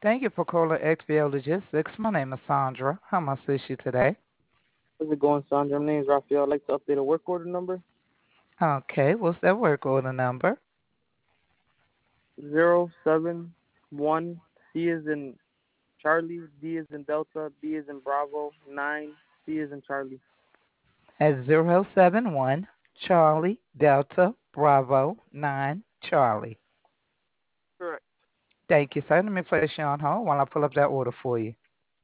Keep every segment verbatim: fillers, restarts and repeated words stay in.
Thank you for calling X B L Logistics. My name is Sandra. How may I assist you today? How's it going, Sandra? My name is Raphael. I'd like to update a work order number Okay, what's that work order number? zero seven one C is in Charlie, D is in Delta, B is in Bravo, nine, C is in Charlie. At zero seven one Charlie Delta Bravo nine Charlie. Correct. Thank you, sir. Let me place you on hold while I pull up that order for you.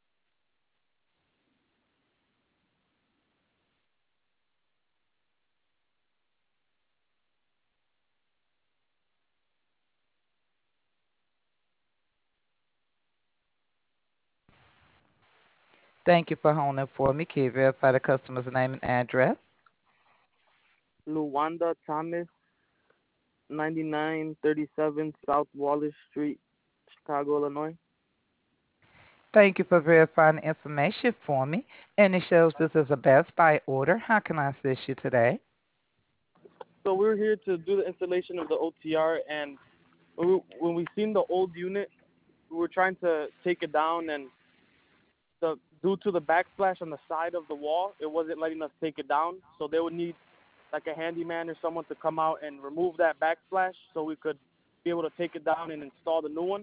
Thank you for holding for me. Can you verify the customer's name and address? Luwanda Thomas, ninety-nine thirty-seven South Wallace Street, Chicago, Illinois. Thank you for verifying the information for me. And it shows this is a Best Buy order. How can I assist you today? So we're here to do the installation of the O T R, and when we, when we seen the old unit, we were trying to take it down, and the due to the backsplash on the side of the wall, it wasn't letting us take it down. So they would need like a handyman or someone to come out and remove that backsplash so we could be able to take it down and install the new one.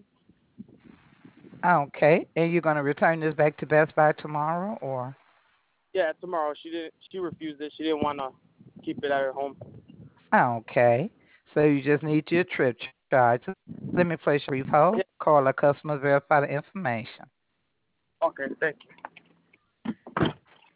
Okay. And you're going to return this back to Best Buy tomorrow or? Yeah, tomorrow. She didn't. She refused it. She didn't want to keep it at her home. Okay. So you just need your trip charges. Let me place your brief hold. Yeah. Call a customer, verify the information. Okay. Thank you.